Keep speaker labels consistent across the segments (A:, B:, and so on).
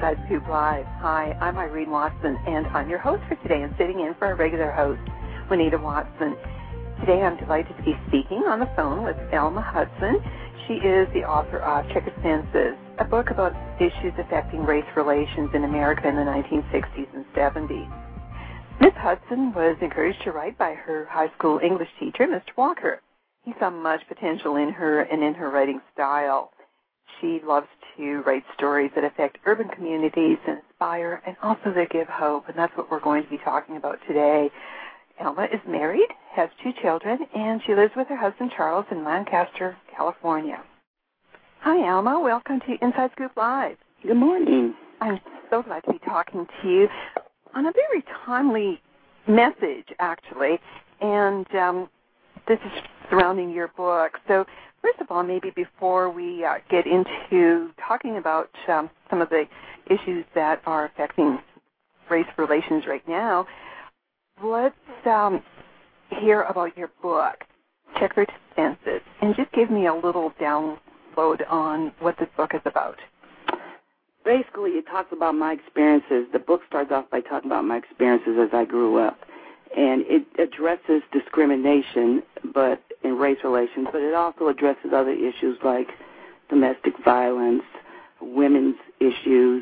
A: Inside Scoop Live. Hi, I'm Irene Watson, and I'm your host for today and sitting in for our regular host, Juanita Watson. Today I'm delighted to be speaking on the phone with Alma Hudson. She is the author of Checker Senses, a book about issues affecting race relations in America in the 1960s and 70s. Ms. Hudson was encouraged to write by her high school English teacher, Mr. Walker. He saw much potential in her and in her writing style. She loves to write stories that affect urban communities and inspire and also that give hope, and that's what we're going to be talking about today. Alma is married, has 2 children, and she lives with her husband Charles in Lancaster, California. Hi, Alma. Welcome to Inside Scoop Live.
B: Good morning.
A: I'm so glad to be talking to you on a very timely message, actually, and this is surrounding your book. So first of all, maybe before we get into talking about some of the issues that are affecting race relations right now, let's hear about your book, Checker Senses, and just give me a little download on what this book is about.
B: Basically, it talks about my experiences. The book starts off by talking about my experiences as I grew up, and it addresses discrimination, but in race relations, but it also addresses other issues like domestic violence, women's issues,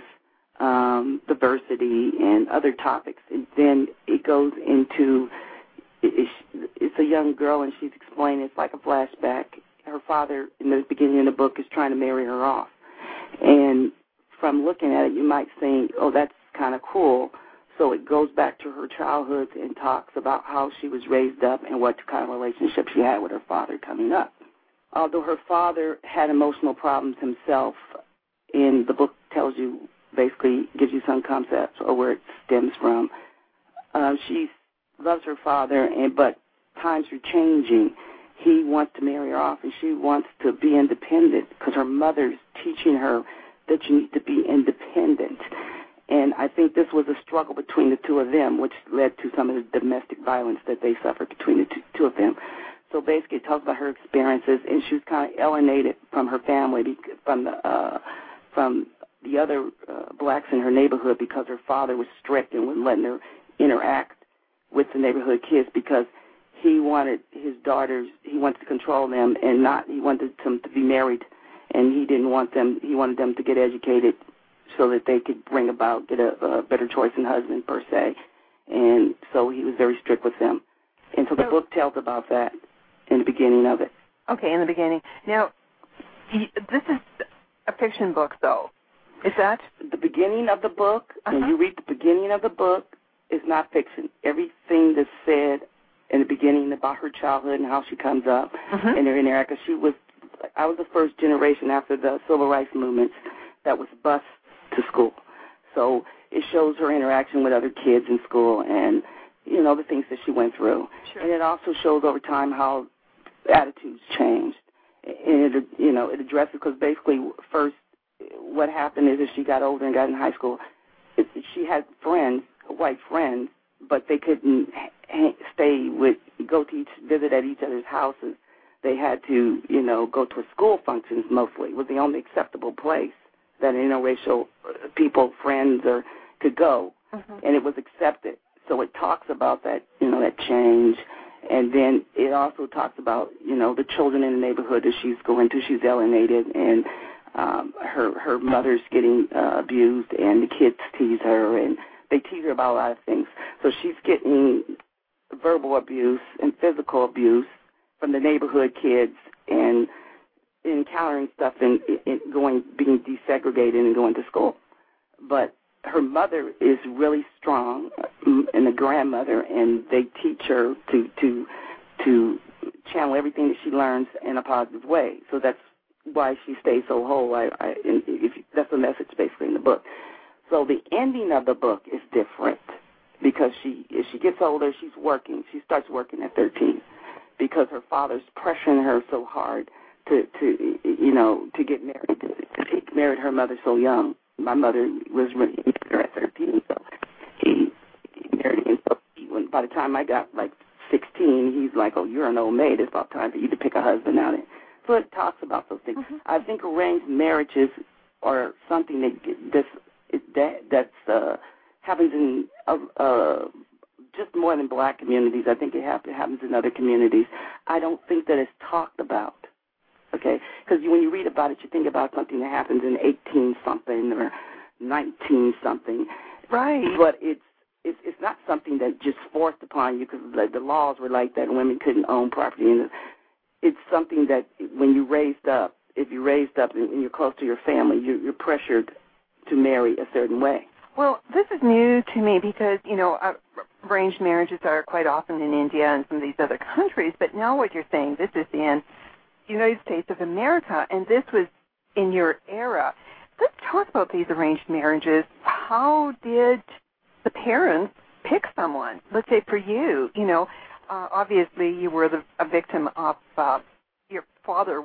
B: diversity, and other topics. And then it goes into, it's a young girl, and she's explaining, it's like a flashback. Her father, in the beginning of the book, is trying to marry her off. And from looking at it, you might think, oh, that's kind of cool. So it goes back to her childhood and talks about how she was raised up and what kind of relationship she had with her father coming up. Although her father had emotional problems himself, and the book tells you, basically gives you some concepts or where it stems from, she loves her father, but times are changing. He wants to marry her off, and she wants to be independent because her mother's teaching her that you need to be independent. And I think this was a struggle between the two of them, which led to some of the domestic violence that they suffered between the two of them. So basically it talks about her experiences, and she was kind of alienated from her family, from the other blacks in her neighborhood, because her father was strict and wouldn't let her interact with the neighborhood kids because he wanted his daughters, he wanted to control them, and he wanted them to be married, and he didn't want them, he wanted them to get educated so that they could get a better choice in husband, per se. And so he was very strict with them. And so the book tells about that in the beginning of it.
A: Okay, in the beginning. Now, this is a fiction book, though. Is that?
B: The beginning of the book, when you read the beginning of the book, is not fiction. Everything that's said in the beginning about her childhood and how she comes up and her interaction. I was the first generation after the civil rights movements that was bused to school. So it shows her interaction with other kids in school and, you know, the things that she went through. Sure. And it also shows over time how attitudes changed. And it addresses, because basically first what happened is as she got older and got in high school, she had friends, white friends, but they couldn't visit at each other's houses. They had to, go to school functions mostly. It was the only acceptable place that interracial people, friends, could go, and it was accepted. So it talks about that, that change, and then it also talks about, the children in the neighborhood that she's going to. She's alienated, and her mother's getting abused, and the kids tease her, and they tease her about a lot of things. So she's getting verbal abuse and physical abuse from the neighborhood kids, and encountering stuff and being desegregated and going to school. But her mother is really strong, and the grandmother, and they teach her to channel everything that she learns in a positive way. So that's why she stays so whole. That's the message basically in the book. So the ending of the book is different because as she gets older, she's working. She starts working at 13 because her father's pressuring her so hard to get married. He married her mother so young. My mother was really at 13, so he married me. So by the time I got like 16, he's like, "Oh, you're an old maid. It's about time for you to pick a husband out." So it talks about those things. I think arranged marriages are something that's happens in just more than black communities. I think it happens in other communities. I don't think that it's talked about, okay? Because when you read about it, you think about something that happens in 18-something or 19-something.
A: Right.
B: But it's not something that just forced upon you because the laws were like that and women couldn't own property. And it's something that when you raised up, if you're raised up and you're close to your family, you're pressured to marry a certain way.
A: Well, this is new to me because, arranged marriages are quite often in India and some of these other countries, but now what you're saying, this is in the United States of America, and this was in your era. Let's talk about these arranged marriages. How did the parents pick someone? Let's say for you, obviously you were a victim of your father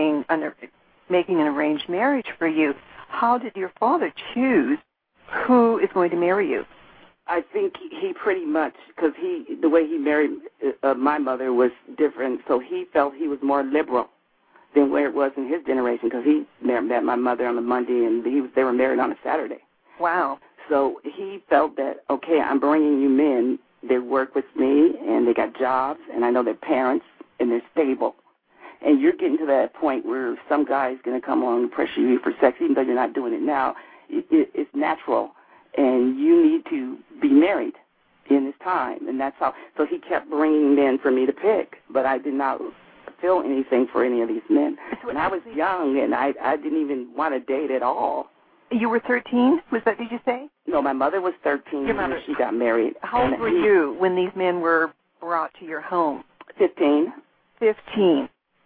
A: making an arranged marriage for you. How did your father choose who is going to marry you?
B: I think he pretty much, because the way he married my mother was different, so he felt he was more liberal than where it was in his generation, because he met my mother on a Monday and they were married on a Saturday.
A: Wow.
B: So he felt that, okay, I'm bringing you men, they work with me and they got jobs and I know their parents and they're stable. And you're getting to that point where some guy's going to come along and pressure you for sex, even though you're not doing it now. It's natural, and you need to be married in this time, and that's how. So he kept bringing men for me to pick, but I did not feel anything for any of these men. And I was young, and I didn't even want to date at all.
A: You were 13? Did you say?
B: No, my mother was 13 when she got married.
A: How old were you when these men were brought to your home?
B: 15.
A: 15.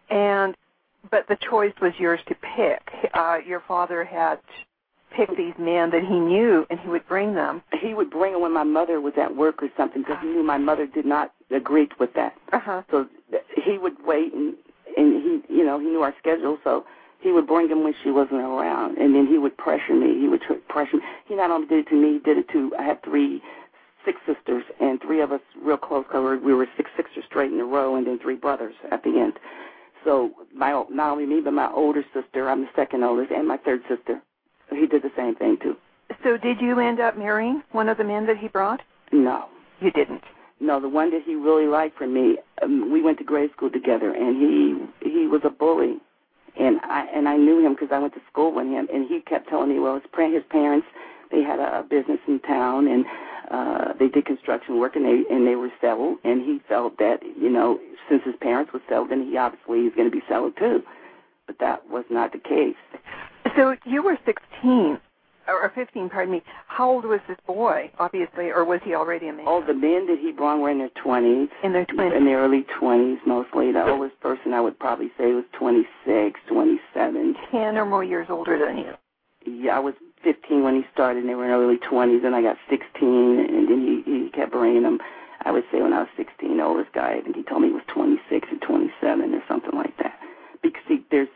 A: But the choice was yours to pick. Your father had picked these men that he knew, and he would bring them.
B: He would bring them when my mother was at work or something, because he knew my mother did not agree with that.
A: Uh-huh.
B: So he would wait, and he knew our schedule, so he would bring them when she wasn't around, and then he would pressure me. He not only did it to me, he did it to, I had 6 sisters, and 3 of us real close, because we were 6 sisters straight in a row, and then 3 brothers at the end. So not only me, but my older sister, I'm the second oldest, and my 3rd sister. So he did the same thing, too. So
A: did you end up marrying one of the men that he brought?
B: No.
A: You didn't?
B: No, the one that he really liked for me, we went to grade school together, and he was a bully. And I knew him because I went to school with him, and he kept telling me, well, his parents, they had a business in town, and they did construction work, and they were settled, and he felt that, since his parents were settled, then he obviously is going to be settled too. But that was not the case.
A: So you were 16, or 15, pardon me. How old was this boy, obviously, or was he already a man?
B: Oh, the men that he brought were in their 20s.
A: In their 20s?
B: In their early 20s, mostly. The oldest person I would probably say was 26, 27.
A: 10 or more years older than you.
B: Yeah, I was 15 when he started, and they were in their early 20s, and I got 16, and then he kept bringing them. I would say when I was 16, the oldest guy, I think he told me he was 26 or 27 or something like that. Because there's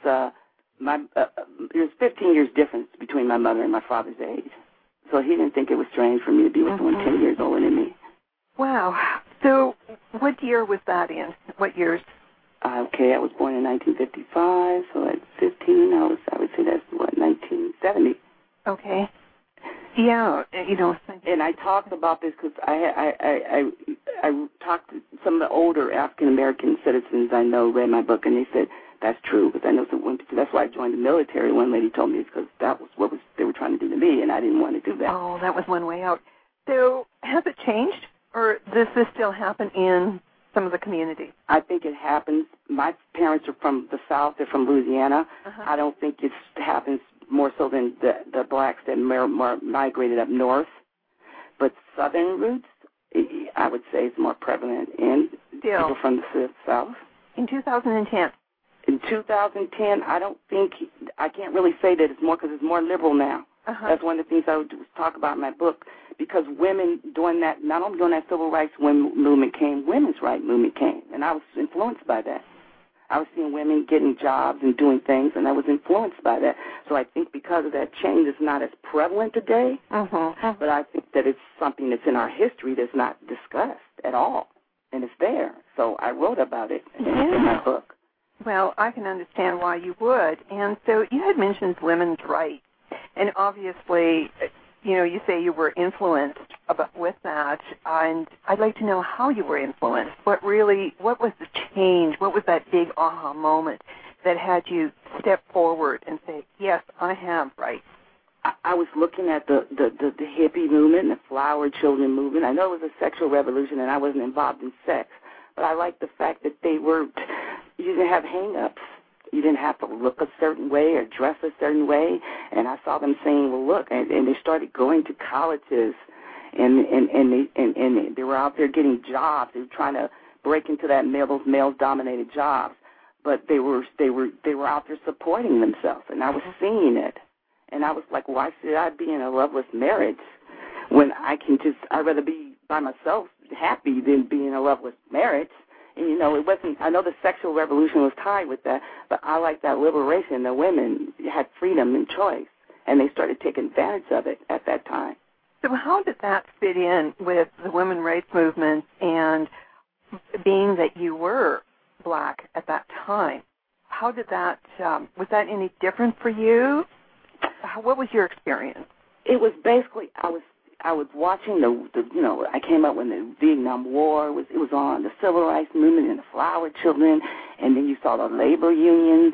B: 15 years difference between my mother and my father's age. So he didn't think it was strange for me to be with someone 10 years older than me.
A: Wow. So what year was that in? What years?
B: Okay, I was born in 1955, so at 15, I would say that's, 1970.
A: Okay. Yeah,
B: And I talked about this because I talked to some of the older African-American citizens I know, read my book, and they said, that's true, because I know some women, that's why I joined the military. One lady told me it's because that was what they were trying to do to me, and I didn't want to do that.
A: Oh, that was one way out. So has it changed, or does this still happen in some of the communities?
B: I think it happens. My parents are from the South. They're from Louisiana.
A: Uh-huh.
B: I don't think it happens more so than the blacks that migrated up north. But Southern roots, I would say, is more prevalent in people from the South.
A: In 2010.
B: In 2010, I can't really say that it's more because it's more liberal now.
A: Uh-huh.
B: That's one of the things I would talk about in my book, because women doing that, not only during that civil rights movement came, women's rights movement came, and I was influenced by that. I was seeing women getting jobs and doing things, and I was influenced by that. So I think because of that change, it's not as prevalent today, but I think that it's something that's in our history that's not discussed at all, and it's there. So I wrote about it in my book.
A: Well, I can understand why you would. And so you had mentioned women's rights. And obviously, you say you were influenced with that, and I'd like to know how you were influenced. What was the change? What was that big aha moment that had you step forward and say, yes, I have rights?
B: I was looking at the hippie movement and the flower children movement. I know it was a sexual revolution, and I wasn't involved in sex, but I liked the fact that you didn't have hang-ups. You didn't have to look a certain way or dress a certain way. And I saw them saying, well, look, and they started going to colleges, and they were out there getting jobs. They were trying to break into those male-dominated jobs, but they were out there supporting themselves, and I was seeing it. And I was like, why should I be in a loveless marriage when I'd rather be by myself happy than be in a loveless marriage? And, it wasn't, I know the sexual revolution was tied with that, but I like that liberation. The women had freedom and choice, and they started taking advantage of it at that time.
A: So how did that fit in with the women's rights movement, and being that you were black at that time? How did that, was that any different for you? What was your experience?
B: It was basically, I was watching I came up when the Vietnam War it was on, the civil rights movement and the flower children, and then you saw the labor unions,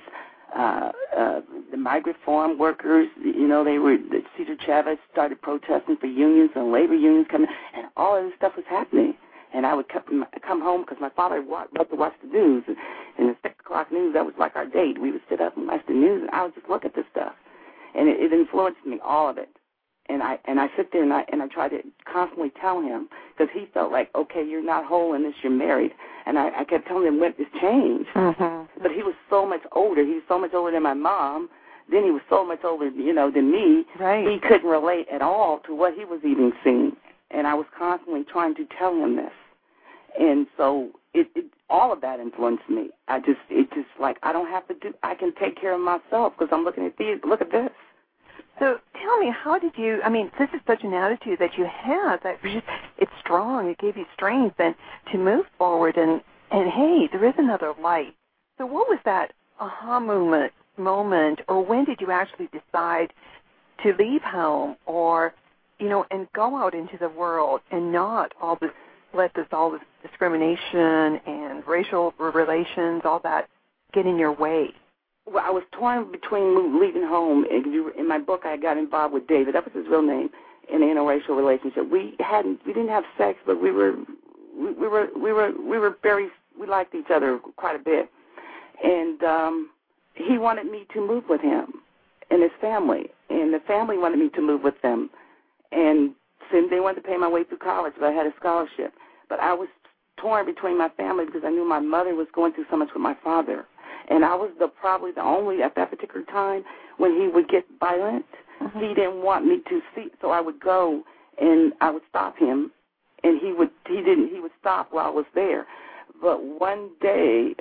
B: the migrant farm workers, Cesar Chavez started protesting for unions and labor unions coming, and all of this stuff was happening. And I would come home because my father loved to watch the news, and the 6 o'clock news, that was like our date. We would sit up and watch the news, and I would just look at this stuff. And it influenced me, all of it. And I sit there and I try to constantly tell him, because he felt like, okay, you're not whole unless you're married. And I kept telling him, what has changed? Mm-hmm. But he was so much older. He was so much older than my mom. Then he was so much older, than me.
A: Right.
B: He couldn't relate at all to what he was even seeing. And I was constantly trying to tell him this. And so all of that influenced me. I don't have to I can take care of myself because I'm looking at these. Look at this.
A: So tell me, how did you, this is such an attitude that you have that it's strong. It gave you strength and to move forward and hey, there is another light. So what was that aha moment, or when did you actually decide to leave home or, and go out into the world and not let all this discrimination and racial relations, all that get in your way?
B: Well, I was torn between leaving home. In my book, I got involved with David. That was his real name. In an interracial relationship. We didn't have sex, but we liked each other quite a bit. And he wanted me to move with him and his family, and the family wanted me to move with them. And so they wanted to pay my way through college, but I had a scholarship. But I was torn between my family because I knew my mother was going through so much with my father. And I was probably the only, at that particular time, when he would get violent, he didn't want me to see. So I would go and I would stop him, and he would stop while I was there. But one day,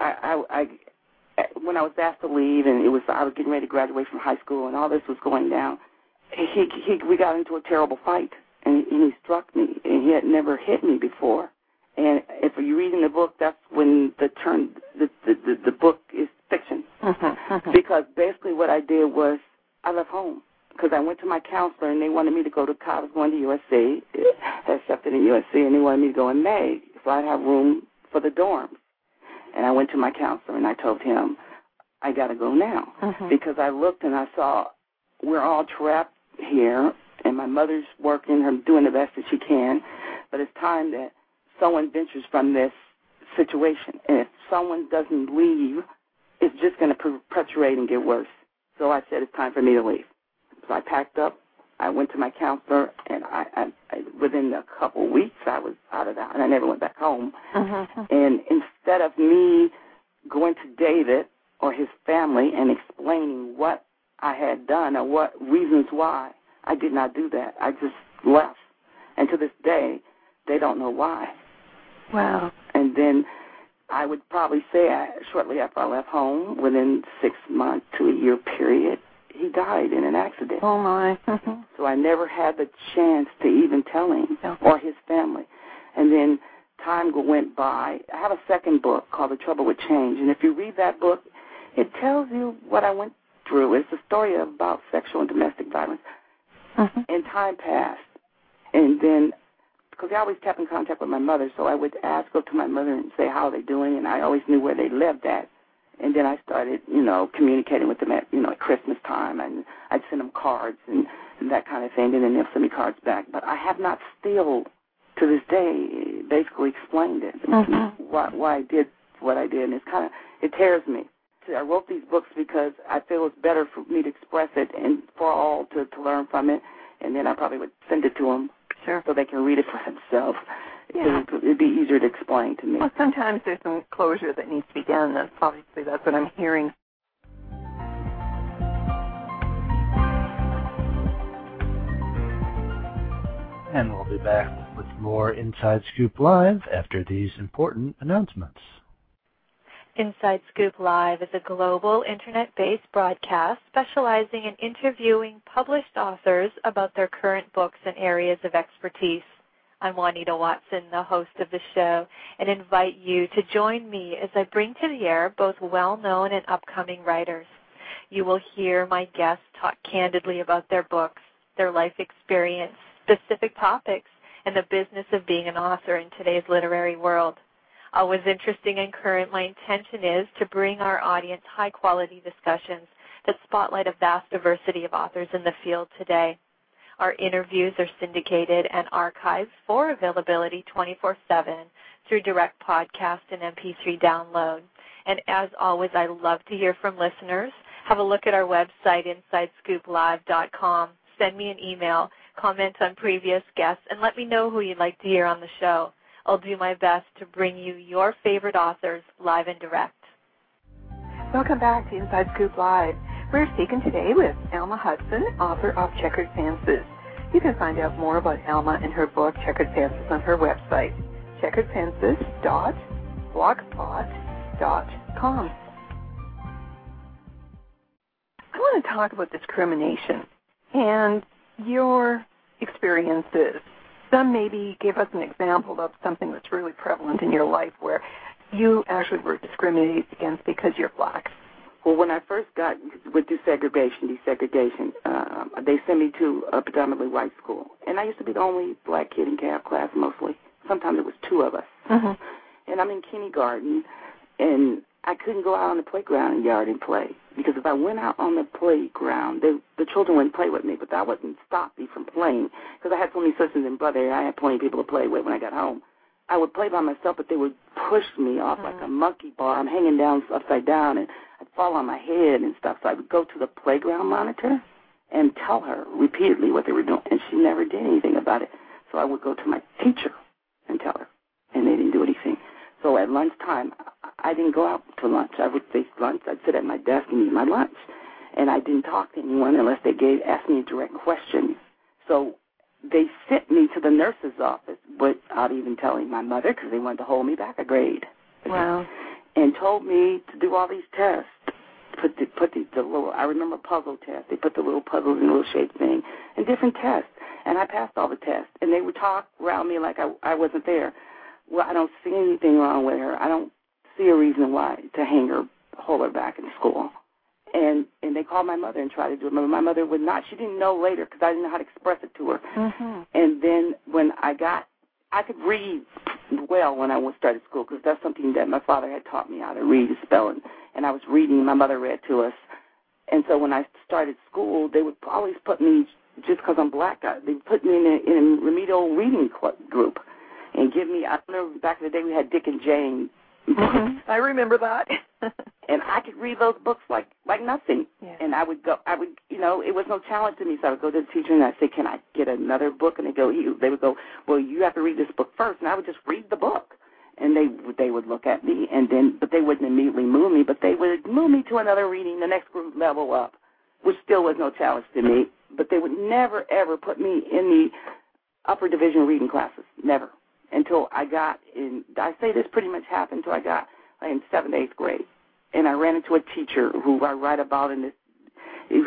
B: when I was asked to leave, and I was getting ready to graduate from high school, and all this was going down, we got into a terrible fight, and he struck me, and he had never hit me before. And if you read in the book, that's when the book is fiction. Because basically what I did was I left home because I went to my counselor, and they wanted me to go to college, going to USC, accepted in USC, and they wanted me to go in May so I'd have room for the dorms. And I went to my counselor, and I told him, I got to go now because I looked and I saw we're all trapped here, and my mother's working, her doing the best that she can, but it's time that someone ventures from this situation. And if someone doesn't leave, it's just going to perpetuate and get worse. So I said, it's time for me to leave. So I packed up. I went to my counselor, and I within a couple of weeks, I was out of that, and I never went back home. And instead of me going to David or his family and explaining what I had done or what reasons why, I did not do that. I just left. And to this day, they don't know why.
A: Wow. And
B: then I would probably say shortly after I left home, within 6 months to a year period, he died in an accident.
A: Oh, my.
B: So I never had the chance to even tell him or his family. And then time went by. I have a second book called The Trouble with Change. And if you read that book, it tells you what I went through. It's a story about sexual and domestic violence. And time passed. And then, because I always kept in contact with my mother, so I would go to my mother and say how they're doing, and I always knew where they lived at. And then I started, communicating with them at, at Christmas time, and I'd send them cards and that kind of thing, and then they'll send me cards back. But I have not still, to this day, basically explained it, why I did what I did, and it tears me. I wrote these books because I feel it's better for me to express it and for all to learn from it, and then I probably would send it to them so they can read it for themselves. Yeah. It'd be easier to explain to me.
A: Well, sometimes there's some closure that needs to be done. That's what I'm hearing.
C: And we'll be back with more Inside Scoop Live after these important announcements.
D: Inside Scoop Live is a global internet-based broadcast specializing in interviewing published authors about their current books and areas of expertise. I'm Juanita Watson, the host of the show, and invite you to join me as I bring to the air both well-known and upcoming writers. You will hear my guests talk candidly about their books, their life experience, specific topics, and the business of being an author in today's literary world. Always interesting and current, my intention is to bring our audience high-quality discussions that spotlight a vast diversity of authors in the field today. Our interviews are syndicated and archived for availability 24/7 through direct podcast and MP3 download. And as always, I love to hear from listeners. Have a look at our website, InsideScoopLive.com. Send me an email, comment on previous guests, and let me know who you'd like to hear on the show. I'll do my best to bring you your favorite authors live and direct.
A: Welcome back to Inside Scoop Live. We're speaking today with Alma Hudson, author of Checkered Fences. You can find out more about Alma and her book, Checkered Fences, on her website, checkeredfences.blogspot.com. I want to talk about discrimination and your experiences. Some maybe give us an example of something that's really prevalent in your life where you actually were discriminated against because you're black.
B: Well, when I first went through desegregation, they sent me to a predominantly white school. And I used to be the only black kid in class mostly. Sometimes it was two of us. And I'm in kindergarten, and I couldn't go out on the playground and yard and play. Because if I went out on the playground, the children wouldn't play with me, but that wouldn't stop me from playing. Because I had so many sisters and brothers, I had plenty of people to play with when I got home. I would play by myself, but they would push me off like a monkey bar. I'm hanging down upside down, and I'd fall on my head and stuff. So I would go to the playground monitor and tell her repeatedly what they were doing, and she never did anything about it. So I would go to my teacher and tell her, and they didn't do anything. So at lunchtime, I didn't go out to lunch. I would face lunch. I'd sit at my desk and eat my lunch, and I didn't talk to anyone unless they asked me a direct question. So they sent me to the nurse's office without even telling my mother because they wanted to hold me back a grade.
A: Wow.
B: And told me to do all these tests. Put the little, I remember puzzle tests. They put the little puzzles in a little shaped thing and different tests. And I passed all the tests. And they would talk around me like I wasn't there. Well, I don't see anything wrong with her. I don't see a reason why to hold her back in school. And they called my mother and tried to do it. My mother would not. She didn't know later because I didn't know how to express it to her. And then when I could read well when I started school because that's something that my father had taught me how to read and spell. And I was reading. My mother read to us. And so when I started school, they would always put me, just because I'm black, they put me in a remedial reading group and give me, I remember back in the day we had Dick and Jane books.
A: I remember that.
B: And I could read those books like nothing. Yeah. And it was no challenge to me. So I would go to the teacher and I'd say, can I get another book? And they would go, well, you have to read this book first. And I would just read the book. And they would look at me, but they wouldn't immediately move me, but they would move me to another reading, the next group level up, which still was no challenge to me. But they would never, ever put me in the upper division reading classes, never, until I got in. I say this pretty much happened until I got in 7th, 8th grade. And I ran into a teacher who I write about in this. His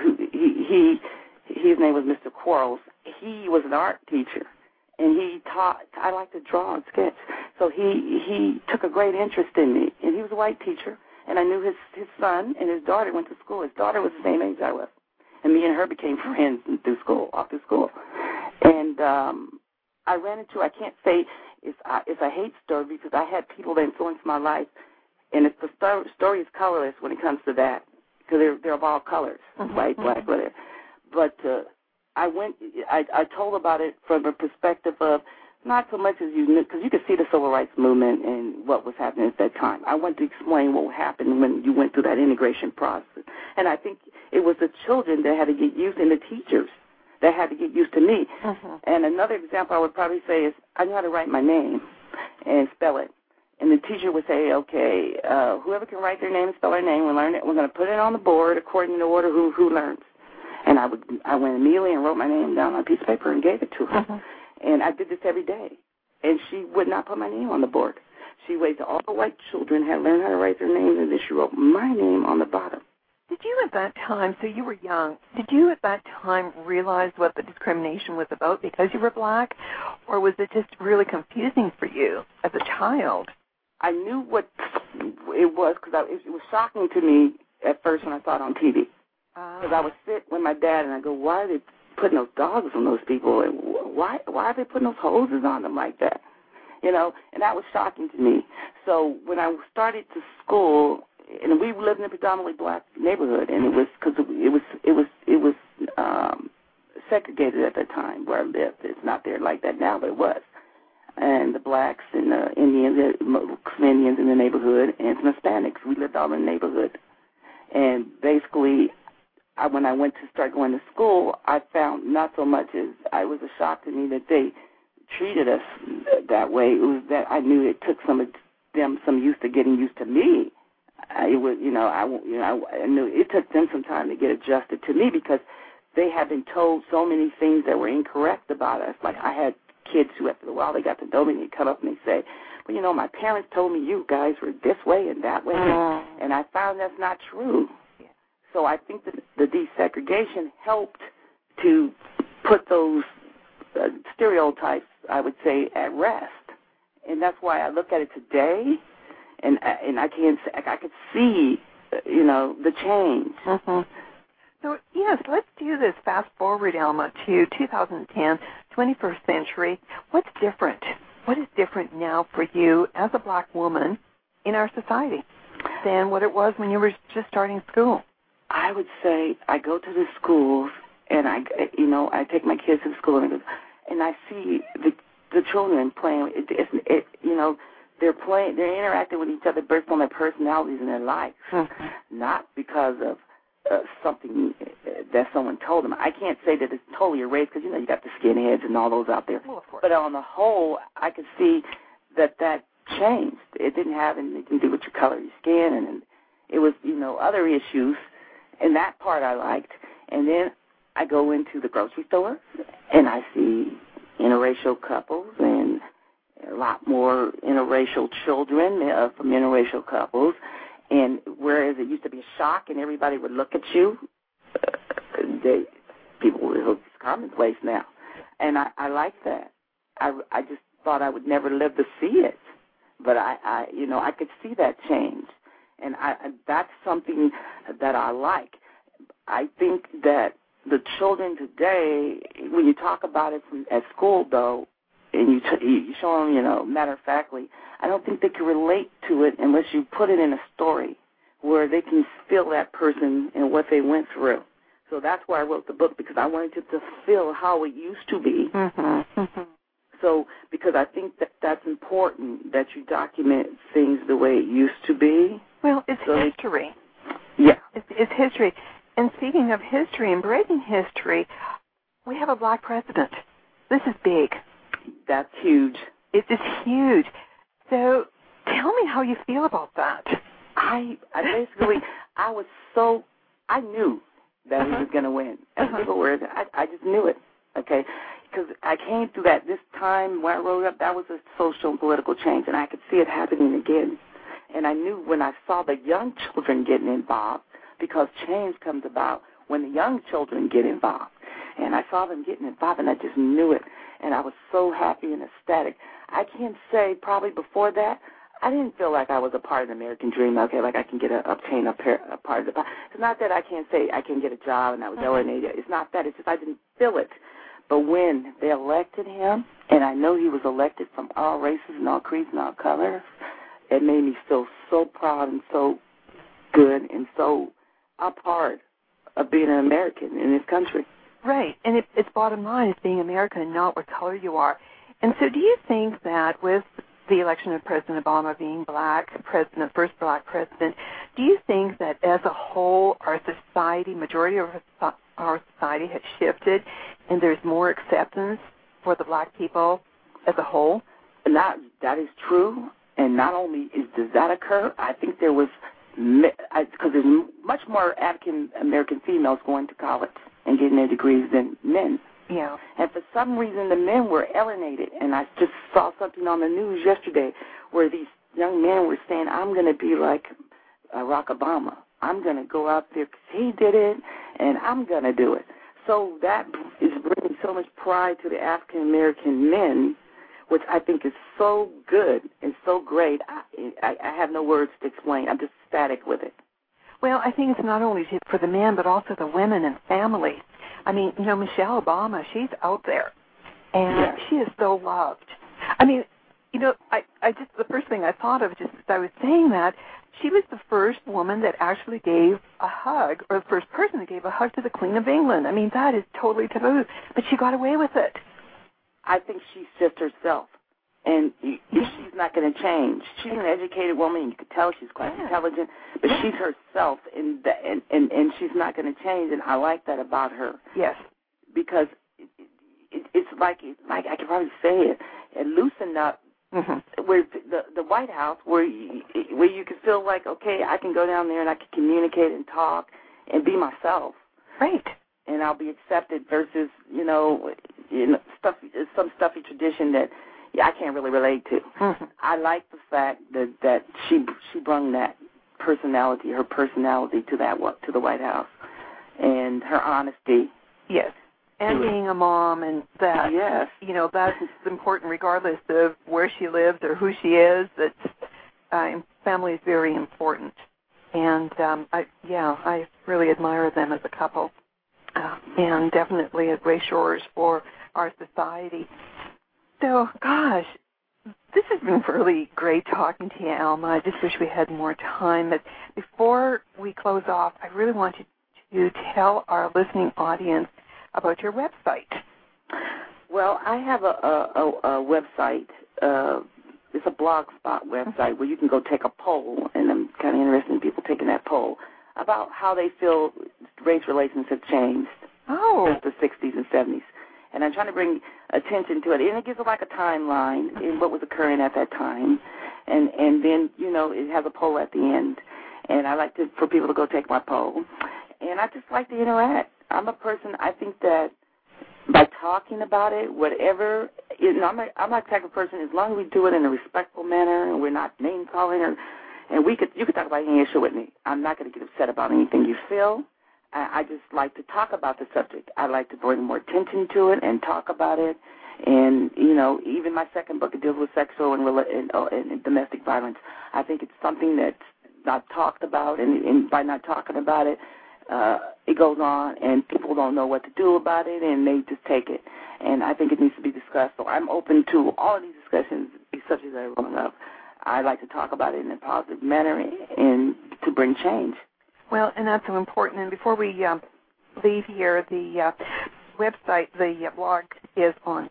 B: name was Mr. Quarles. He was an art teacher, and he taught. I like to draw and sketch, so he took a great interest in me. And he was a white teacher, and I knew his son and his daughter went to school. His daughter was the same age I was, And me and her became friends through school, off through school. And I ran into, I can't say it's a hate story because I had people that influenced my life, and the story is colorless when it comes to that because they're of all colors, white, black, whatever. But I told about it from a perspective of not so much as you knew, because you could see the civil rights movement and what was happening at that time. I wanted to explain what happened when you went through that integration process. And I think it was the children that had to get used, and the teachers that had to get used to me. And another example I would probably say is I knew how to write my name and spell it. And the teacher would say, okay, whoever can write their name and spell their name, we'll learn it. We're going to put it on the board according to order who learns. And I went immediately and wrote my name down on a piece of paper and gave it to her. And I did this every day. And she would not put my name on the board. She waited till all the white children had learned how to write their names, and then she wrote my name on the bottom.
A: Did you at that time, so you were young, did you at that time realize what the discrimination was about because you were black? Or was it just really confusing for you as a child?
B: I knew what it was because it was shocking to me at first when I saw it on TV. Because I would sit with my dad and I go, why are they putting those dogs on those people? And why are they putting those hoses on them like that? You know, and that was shocking to me. So when I started to school, and we lived in a predominantly black neighborhood, and it was because it was segregated at that time where I lived. It's not there like that now, but it was. And the blacks and the Indians, Indians in the neighborhood, and some Hispanics, we lived all in the neighborhood. And basically, when I went to start going to school, I found not so much as it was a shock to me that they treated us that way. It was that I knew it took some of them some used to getting used to me. I knew it took them some time to get adjusted to me because they had been told so many things that were incorrect about us. Like I had kids who after a while they got to know me and they come up and they say, well, you know, my parents told me you guys were this way and that way, and I found that's not true. So I think that the desegregation helped to put those stereotypes, I would say, at rest. And that's why I look at it today, and I could see, you know, the change.
A: So, yes, let's do this. Fast forward, Alma, to 2010, 21st century. What's different? What is different now for you as a black woman in our society than what it was when you were just starting school?
B: I would say I go to the schools and I take my kids to the school and I see the children playing. They're playing. They're interacting with each other based on their personalities and their life, not because of something that someone told them. I can't say that it's totally erased because you got the skinheads and all those out there.
A: Well, of course.
B: But on the whole, I could see that changed. It didn't have anything to do with your color of your skin, and it was other issues. And that part I liked. And then I go into the grocery store, and I see interracial couples and a lot more interracial children from interracial couples. And whereas it used to be a shock and everybody would look at you, it's commonplace now. And I like that. I just thought I would never live to see it. But I could see that change. And that's something that I like. I think that the children today, when you talk about it at school, though, and you show them, matter-of-factly, I don't think they can relate to it unless you put it in a story where they can feel that person and what they went through. So that's why I wrote the book, because I wanted to feel how it used to be. So because I think that's important, that you document things the way it used to be.
A: Well, it's history.
B: Yeah.
A: It's history. And speaking of history and breaking history, we have a black president. This is big.
B: That's huge.
A: It is huge. So tell me how you feel about that.
B: I knew that he was going to win. As people were, I just knew it, okay? Because I came through this time when I wrote up, that was a social and political change, and I could see it happening again. And I knew when I saw the young children getting involved, because change comes about when the young children get involved. And I saw them getting involved, and I just knew it. And I was so happy and ecstatic. I can't say probably before that I didn't feel like I was a part of the American dream. Okay, like I can obtain a part of the. It's not that I can't say I can get a job and I was alienated. It's not that. It's just I didn't feel it. But when they elected him, and I know he was elected from all races and all creeds and all colors, it made me feel so proud and so good and so a part of being an American in this country.
A: Right, and its bottom line is being American and not what color you are. And so do you think that with the election of President Obama being black president, first black president, do you think that as a whole our society, majority of our society has shifted and there's more acceptance for the black people as a whole?
B: And that is true, and not only does that occur, I think there was, because there's much more African-American females going to college and getting their degrees than men.
A: Yeah.
B: And for some reason, the men were alienated. And I just saw something on the news yesterday where these young men were saying, I'm going to be like Barack Obama. I'm going to go out there because he did it, and I'm going to do it. So that is bringing so much pride to the African-American men, which I think is so good and so great. I have no words to explain. I'm just ecstatic with it.
A: Well, I think it's not only for the men, but also the women and families. I mean, Michelle Obama, she's out there, and she is so loved. I mean, I just, the first thing I thought of just as I was saying that, she was the first woman that actually gave a hug, or the first person that gave a hug to the Queen of England. I mean, that is totally taboo, but she got away with it.
B: I think she's just herself. And she's not going to change. She's an educated woman. You can tell she's quite intelligent, but she's herself, and she's not going to change. And I like that about her.
A: Yes,
B: because it's like I can probably say it loosened up. Where the White House, where you can feel like, okay, I can go down there and I can communicate and talk and be myself.
A: Right.
B: And I'll be accepted versus some stuffy tradition that. I can't really relate to. I like the fact that she brought that personality, her personality to the White House, and her honesty.
A: Yes, and being a mom, and that that's important regardless of where she lives or who she is. That family is very important, and I really admire them as a couple, and definitely a great shores for our society. So, gosh, this has been really great talking to you, Alma. I just wish we had more time. But before we close off, I really want you to tell our listening audience about your website.
B: Well, I have a website. It's a Blogspot website where you can go take a poll, and I'm kind of interested in people taking that poll about how they feel race relations have changed since the 60s and 70s. And I'm trying to bring attention to it. And it gives like a timeline in what was occurring at that time. And then, it has a poll at the end. And I like for people to go take my poll. And I just like to interact. I'm a person, I think that by talking about it, whatever, I'm that type of person, as long as we do it in a respectful manner and we're not name-calling, and you could talk about any issue with me. I'm not going to get upset about anything you feel. I just like to talk about the subject. I like to bring more attention to it and talk about it. And, even my second book, it deals with sexual and domestic violence. I think it's something that's not talked about, and by not talking about it, it goes on, and people don't know what to do about it, and they just take it. And I think it needs to be discussed. So I'm open to all of these discussions, these subjects that are growing up. I like to talk about it in a positive manner and to bring change.
A: Well, and that's so important. And before we leave here, the website, the blog is on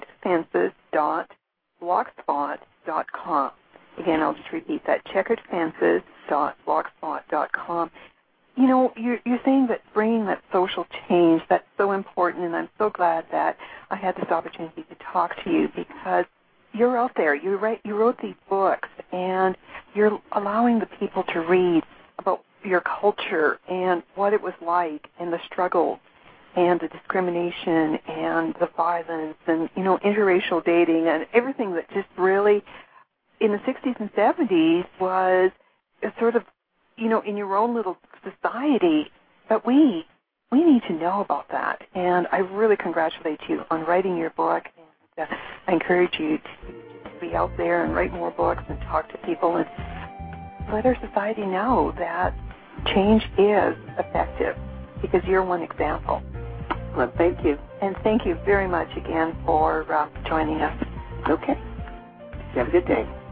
A: checkeredfences.blogspot.com. Again, I'll just repeat that, checkeredfences.blogspot.com. You're saying that bringing that social change, that's so important, and I'm so glad that I had this opportunity to talk to you because you're out there. You wrote these books, and you're allowing the people to read about your culture and what it was like and the struggle and the discrimination and the violence and, interracial dating and everything that just really in the 60s and 70s was sort of, in your own little society. But we need to know about that. And I really congratulate you on writing your book. I encourage you to be out there and write more books and talk to people and let our society know that change is effective, because you're one example.
B: Well, thank you.
A: And thank you very much again for joining us.
B: Okay. You have a good day.